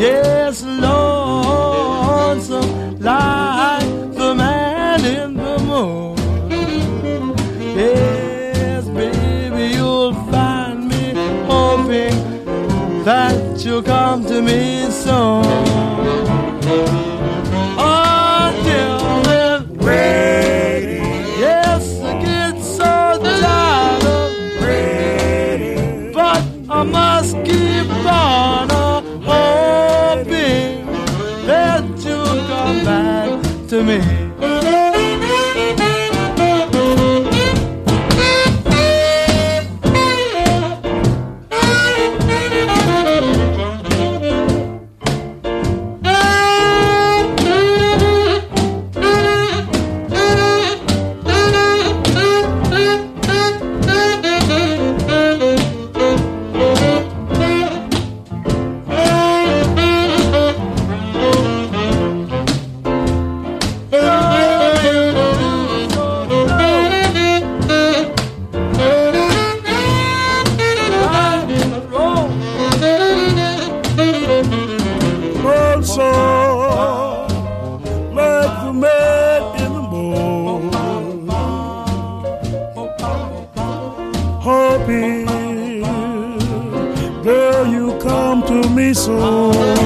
Yes, lonesome like the man in the moon. Yes, baby, you'll find me hoping that you'll come to me soon. Until then, waiting. Yes, I get so tired of waiting, but I must keep on hoping that you'll come back to me. Hoping, girl, you come to me soon.